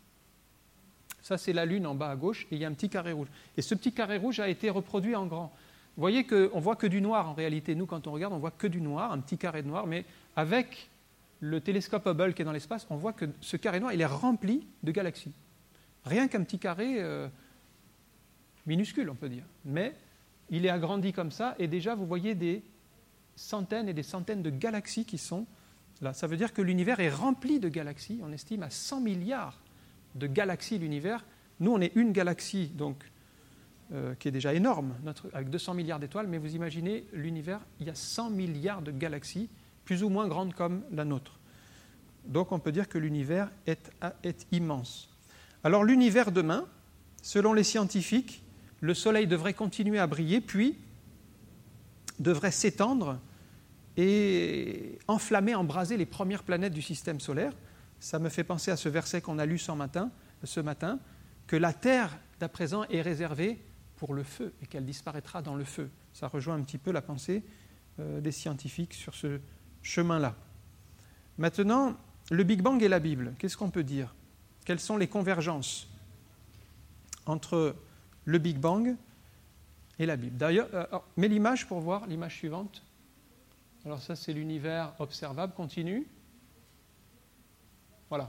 Ça, c'est la Lune en bas à gauche et il y a un petit carré rouge. Et ce petit carré rouge a été reproduit en grand. Vous voyez qu'on ne voit que du noir en réalité. Nous, quand on regarde, on ne voit que du noir, un petit carré de noir. Mais avec le télescope Hubble qui est dans l'espace, on voit que ce carré noir, il est rempli de galaxies. Rien qu'un petit carré minuscule, on peut dire. Mais il est agrandi comme ça et déjà, vous voyez des centaines et des centaines de galaxies qui sont là. Ça veut dire que l'univers est rempli de galaxies. On estime à 100 milliards de galaxies l'univers. Nous, on est une galaxie donc, qui est déjà énorme, avec 200 milliards d'étoiles, mais vous imaginez l'univers, il y a 100 milliards de galaxies, plus ou moins grandes comme la nôtre. Donc on peut dire que l'univers est immense. Alors l'univers demain, selon les scientifiques, le Soleil devrait continuer à briller, puis devrait s'étendre et enflammer, embraser les premières planètes du système solaire. Ça me fait penser à ce verset qu'on a lu ce matin, que la Terre, d'à présent, est réservée pour le feu et qu'elle disparaîtra dans le feu. Ça rejoint un petit peu la pensée des scientifiques sur ce chemin-là. Maintenant, le Big Bang et la Bible, qu'est-ce qu'on peut dire? Quelles sont les convergences entre le Big Bang et la Bible? D'ailleurs, mets l'image pour voir, l'image suivante. Alors ça, c'est l'univers observable. Continue. Voilà.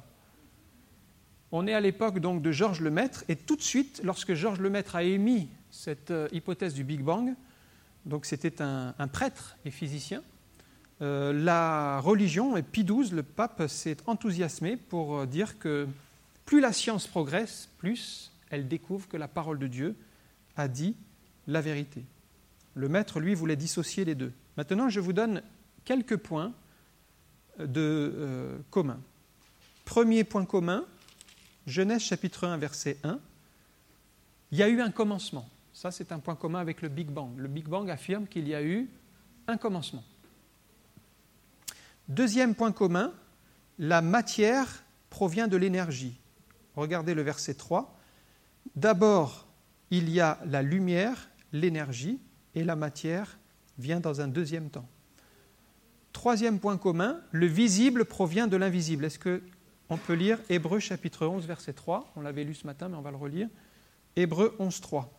On est à l'époque donc de Georges Lemaître, et tout de suite, lorsque Georges Lemaître a émis cette hypothèse du Big Bang, donc c'était un prêtre et physicien, la religion, et Pie XII, le pape, s'est enthousiasmé pour dire que plus la science progresse, plus elle découvre que la parole de Dieu a dit la vérité. Lemaître, lui, voulait dissocier les deux. Maintenant, je vous donne quelques points communs. Premier point commun, Genèse chapitre 1, verset 1. Il y a eu un commencement. Ça, c'est un point commun avec le Big Bang. Le Big Bang affirme qu'il y a eu un commencement. Deuxième point commun, la matière provient de l'énergie. Regardez le verset 3. D'abord, il y a la lumière, l'énergie, et la matière vient dans un deuxième temps. Troisième point commun, le visible provient de l'invisible. Est-ce qu'on peut lire Hébreux chapitre 11, verset 3 ? On l'avait lu ce matin, mais on va le relire. Hébreux 11, 3.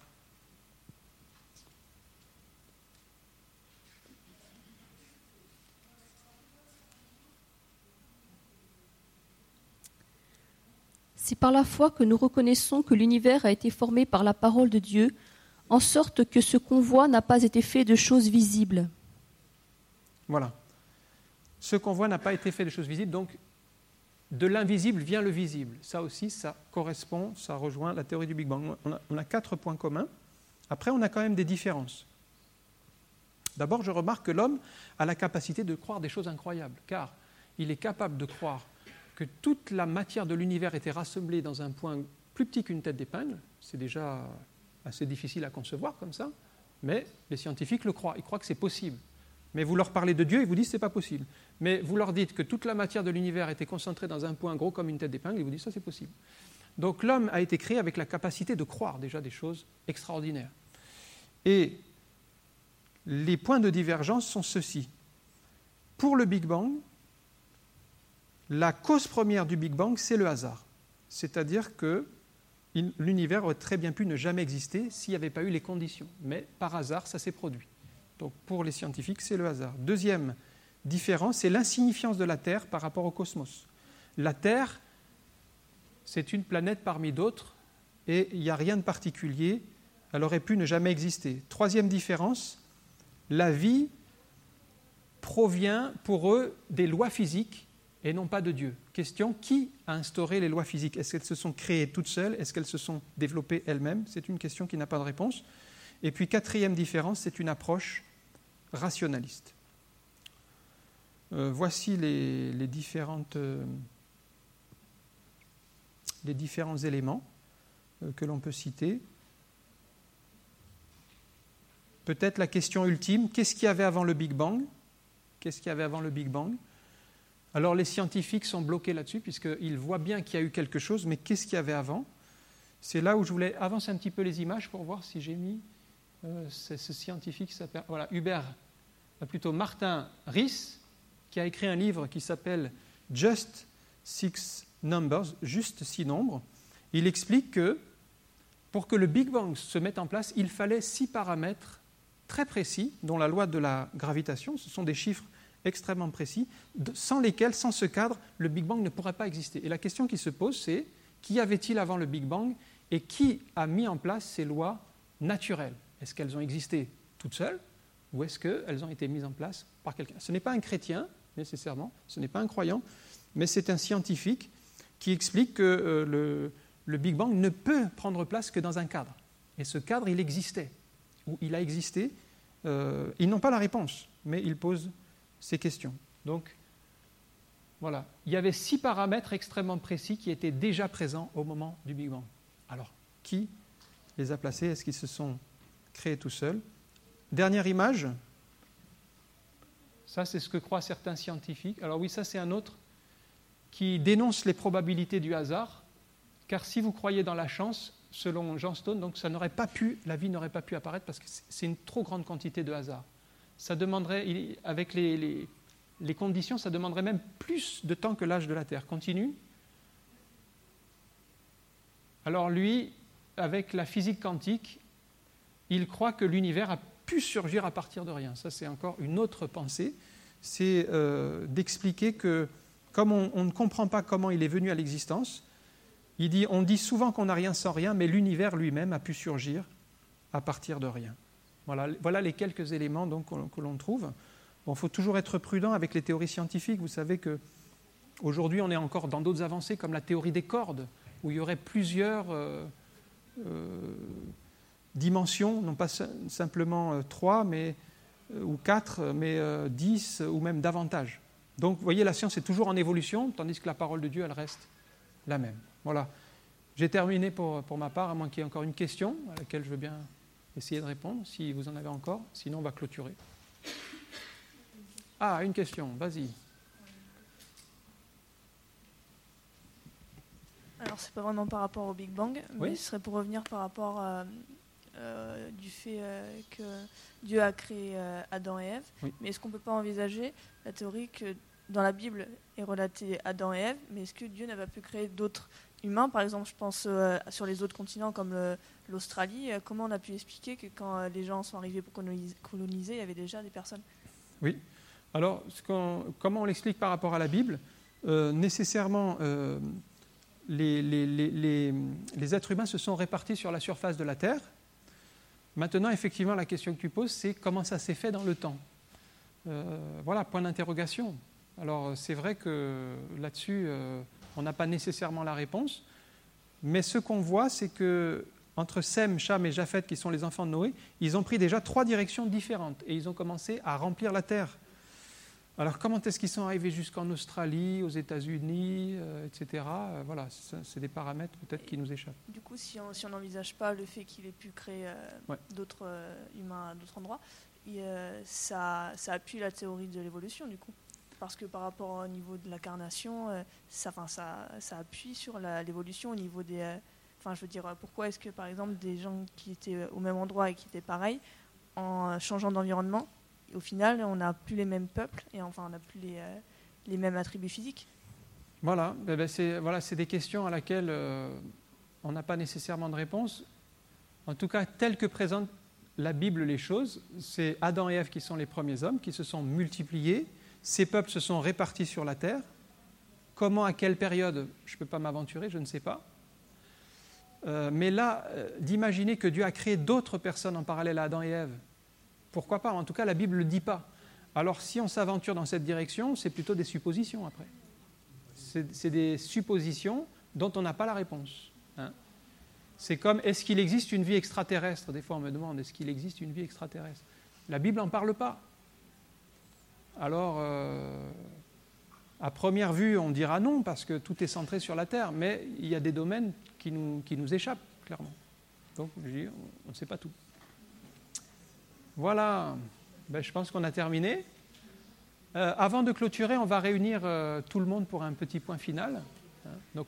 C'est par la foi que nous reconnaissons que l'univers a été formé par la parole de Dieu, en sorte que ce qu'on voit n'a pas été fait de choses visibles. Voilà. Ce qu'on voit n'a pas été fait de choses visibles, donc de l'invisible vient le visible. Ça aussi, ça correspond, ça rejoint la théorie du Big Bang. On a 4 points communs. Après, on a quand même des différences. D'abord, je remarque que l'homme a la capacité de croire des choses incroyables, car il est capable de croire que toute la matière de l'univers était rassemblée dans un point plus petit qu'une tête d'épingle. C'est déjà assez difficile à concevoir comme ça, mais les scientifiques le croient. Ils croient que c'est possible. Mais vous leur parlez de Dieu, ils vous disent que ce n'est pas possible. Mais vous leur dites que toute la matière de l'univers était concentrée dans un point gros comme une tête d'épingle, ils vous disent ça c'est possible. Donc l'homme a été créé avec la capacité de croire déjà des choses extraordinaires. Et les points de divergence sont ceux-ci. Pour le Big Bang, la cause première du Big Bang, c'est le hasard. C'est-à-dire que l'univers aurait très bien pu ne jamais exister s'il n'y avait pas eu les conditions. Mais par hasard, ça s'est produit. Donc pour les scientifiques, c'est le hasard. Deuxième différence, c'est l'insignifiance de la Terre par rapport au cosmos. La Terre, c'est une planète parmi d'autres et il n'y a rien de particulier. Elle aurait pu ne jamais exister. Troisième différence, la vie provient pour eux des lois physiques et non pas de Dieu. Question, qui a instauré les lois physiques ? Est-ce qu'elles se sont créées toutes seules ? Est-ce qu'elles se sont développées elles-mêmes ? C'est une question qui n'a pas de réponse. Et puis, quatrième différence, c'est une approche rationaliste. Voici les différents éléments que l'on peut citer. Peut-être la question ultime, qu'est-ce qu'il y avait avant le Big Bang ? Qu'est-ce qu'il y avait avant le Big Bang ? Alors les scientifiques sont bloqués là-dessus puisqu'ils voient bien qu'il y a eu quelque chose, mais qu'est-ce qu'il y avait avant ? C'est là où je voulais avancer un petit peu les images pour voir si j'ai mis ce scientifique qui s'appelle Martin Rees, qui a écrit un livre qui s'appelle Just Six Numbers, juste 6 nombres. Il explique que pour que le Big Bang se mette en place, il fallait 6 paramètres très précis, dont la loi de la gravitation, ce sont des chiffres extrêmement précis, sans lesquels, sans ce cadre, le Big Bang ne pourrait pas exister. Et la question qui se pose, c'est qu'y avait-il avant le Big Bang et qui a mis en place ces lois naturelles ? Est-ce qu'elles ont existé toutes seules ou est-ce qu'elles ont été mises en place par quelqu'un ? Ce n'est pas un chrétien, nécessairement, ce n'est pas un croyant, mais c'est un scientifique qui explique que le Big Bang ne peut prendre place que dans un cadre. Et ce cadre, il existait, ou il a existé. Ils n'ont pas la réponse, mais ils posent ces questions. Donc, voilà. Il y avait 6 paramètres extrêmement précis qui étaient déjà présents au moment du Big Bang. Alors, qui les a placés ? Est-ce qu'ils se sont créés tout seuls ? Dernière image. Ça, c'est ce que croient certains scientifiques. Alors oui, ça, c'est un autre qui dénonce les probabilités du hasard, car si vous croyez dans la chance, selon John Stone, donc la vie n'aurait pas pu apparaître parce que c'est une trop grande quantité de hasard. Ça demanderait, avec les conditions, ça demanderait même plus de temps que l'âge de la Terre. Continue. Alors lui, avec la physique quantique, il croit que l'univers a pu surgir à partir de rien. Ça, c'est encore une autre pensée. C'est d'expliquer que, comme on ne comprend pas comment il est venu à l'existence, on dit souvent qu'on n'a rien sans rien, mais l'univers lui-même a pu surgir à partir de rien. Voilà les quelques éléments donc, que l'on trouve. Bon, il faut toujours être prudent avec les théories scientifiques. Vous savez qu'aujourd'hui, on est encore dans d'autres avancées, comme la théorie des cordes, où il y aurait plusieurs dimensions, non pas simplement 3 ou 4, mais 10 ou même davantage. Donc, vous voyez, la science est toujours en évolution, tandis que la parole de Dieu, elle reste la même. Voilà. J'ai terminé pour ma part, à moins qu'il y ait encore une question à laquelle je veux bien essayer de répondre, si vous en avez encore. Sinon, on va clôturer. Ah, une question, vas-y. Alors, c'est pas vraiment par rapport au Big Bang, mais oui. ce serait pour revenir par rapport du fait que Dieu a créé Adam et Ève. Oui. Mais est-ce qu'on ne peut pas envisager la théorie que dans la Bible est relaté Adam et Ève, mais est-ce que Dieu n'a pas pu créer d'autres humains? Par exemple, je pense sur les autres continents comme l'Australie. Comment on a pu expliquer que quand les gens sont arrivés pour coloniser, il y avait déjà des personnes? Oui. Alors, comment on l'explique par rapport à la Bible? Nécessairement, les êtres humains se sont répartis sur la surface de la Terre. Maintenant, effectivement, la question que tu poses, c'est comment ça s'est fait dans le temps. Voilà, point d'interrogation. Alors, c'est vrai que là-dessus, on n'a pas nécessairement la réponse, mais ce qu'on voit, c'est que entre Sem, Cham et Japheth, qui sont les enfants de Noé, ils ont pris déjà 3 directions différentes et ils ont commencé à remplir la terre. Alors, comment est-ce qu'ils sont arrivés jusqu'en Australie, aux États-Unis, etc. Voilà, c'est des paramètres peut-être qui nous échappent. Du coup, si on n'envisage pas le fait qu'il ait pu créer d'autres humains à d'autres endroits, ça appuie la théorie de l'évolution, du coup. Parce que par rapport au niveau de l'incarnation, ça appuie sur l'évolution au niveau des... je veux dire, pourquoi est-ce que, par exemple, des gens qui étaient au même endroit et qui étaient pareils, en changeant d'environnement, au final, on n'a plus les mêmes peuples et enfin, on n'a plus les mêmes attributs physiques? Voilà, c'est des questions à laquelle on n'a pas nécessairement de réponse. En tout cas, tel que présente la Bible les choses, c'est Adam et Ève qui sont les premiers hommes, qui se sont multipliés. Ces peuples se sont répartis sur la terre. Comment, à quelle période? Je ne peux pas m'aventurer, je ne sais pas. Mais là, d'imaginer que Dieu a créé d'autres personnes en parallèle à Adam et Ève, pourquoi pas? En tout cas, la Bible ne le dit pas. Alors, si on s'aventure dans cette direction, c'est plutôt des suppositions après. C'est des suppositions dont on n'a pas la réponse. Hein. C'est comme, est-ce qu'il existe une vie extraterrestre? Des fois, on me demande, est-ce qu'il existe une vie extraterrestre? La Bible n'en parle pas. Alors, à première vue, on dira non, parce que tout est centré sur la Terre, mais il y a des domaines qui nous échappent, clairement. Donc, on ne sait pas tout. Voilà, je pense qu'on a terminé. Avant de clôturer, on va réunir tout le monde pour un petit point final. Donc,